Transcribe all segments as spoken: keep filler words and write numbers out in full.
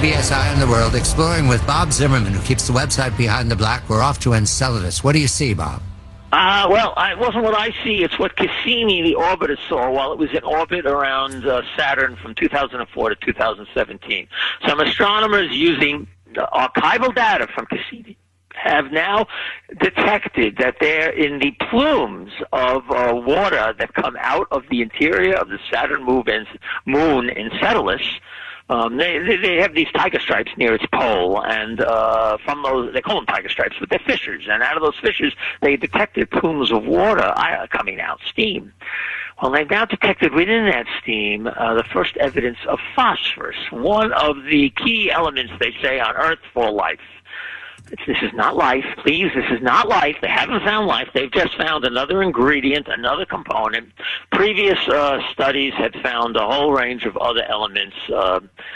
B S Eye on the World, exploring with Bob Zimmerman, who keeps the website Behind the Black. We're off to Enceladus. What do you see, Bob? Uh, well, it wasn't what I see. It's what Cassini, the orbiter, saw while it was in orbit around uh, Saturn from two thousand four to two thousand seventeen. Some astronomers using archival data from Cassini have now detected that they're in the plumes of uh, water that come out of the interior of the Saturn moon Enceladus. Um, they, they they have these tiger stripes near its pole, and uh, from those, they call them tiger stripes, but they're fissures. And out of those fissures, they detected plumes of water uh, coming out, steam. Well, they've now detected within that steam uh, the first evidence of phosphorus, one of the key elements, they say, on Earth for life. This is not life. Please, this is not life. They haven't found life. They've just found another ingredient, another component. Previous uh, studies had found a whole range of other elements uh,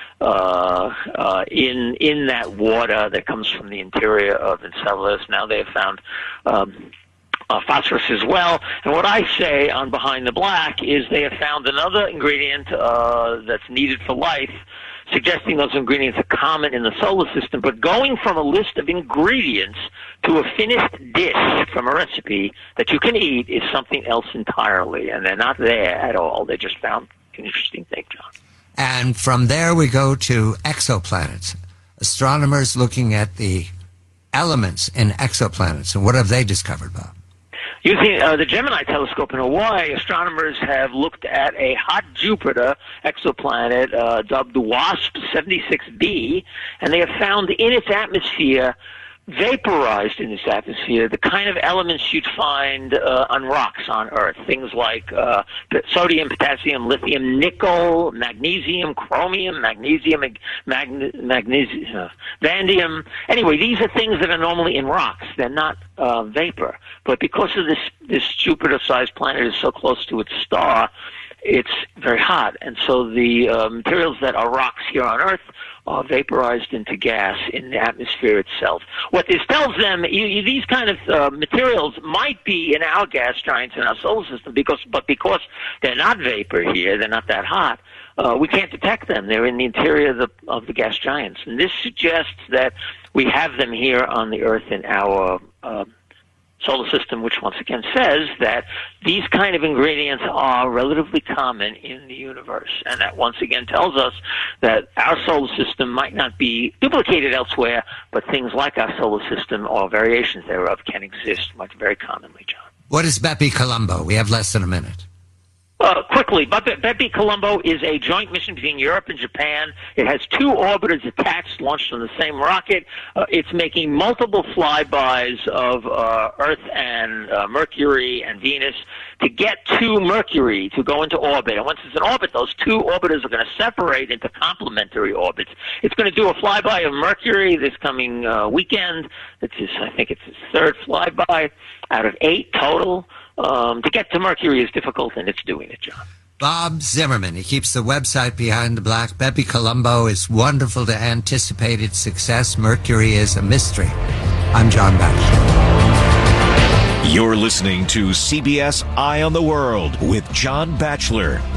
uh, uh, in in that water that comes from the interior of Enceladus. Now they have found um, uh, phosphorus as well. And what I say on Behind the Black is they have found another ingredient uh, that's needed for life, suggesting those ingredients are common in the solar system, but going from a list of ingredients to a finished dish from a recipe that you can eat is something else entirely, and they're not there at all. They just found an interesting thing, John. And from there we go to exoplanets. Astronomers looking at the elements in exoplanets, and what have they discovered, Bob? Using uh, the Gemini telescope in Hawaii, astronomers have looked at a hot Jupiter exoplanet uh, dubbed WASP seventy-six b, and they have found in its atmosphere, vaporized in its atmosphere, the kind of elements you'd find uh, on rocks on Earth. Things like uh, sodium, potassium, lithium, nickel, magnesium, chromium, magnesium, magne- magnesium, uh, vanadium. Anyway, these are things that are normally in rocks. They're not uh, vapor. But because of this, this Jupiter-sized planet is so close to its star, it's very hot. And so the uh, materials that are rocks here on Earth are vaporized into gas in the atmosphere itself. What this tells them, you, you, these kind of uh, materials might be in our gas giants in our solar system, because, but because they're not vapor here, they're not that hot, uh, we can't detect them. They're in the interior of the, of the gas giants. And this suggests that we have them here on the Earth in our uh, solar system, which once again says that these kind of ingredients are relatively common in the universe. And that once again tells us that our solar system might not be duplicated elsewhere, but things like our solar system or variations thereof can exist much very commonly, John. What is Bepi Colombo? We have less than a minute. Uh, quickly, Bepi Colombo is a joint mission between Europe and Japan. It has two orbiters attached, launched on the same rocket. Uh, it's making multiple flybys of uh, Earth and uh, Mercury and Venus to get to Mercury to go into orbit. And once it's in orbit, those two orbiters are going to separate into complementary orbits. It's going to do a flyby of Mercury this coming uh, weekend. It's his, I think it's his third flyby out of eight total. Um, to get to Mercury is difficult, and it's doing it, John. Bob Zimmerman, he keeps the website Behind the Black. Bepi Colombo is wonderful to anticipate its success. Mercury is a mystery. I'm John Batchelor. You're listening to C B S Eye on the World with John Batchelor.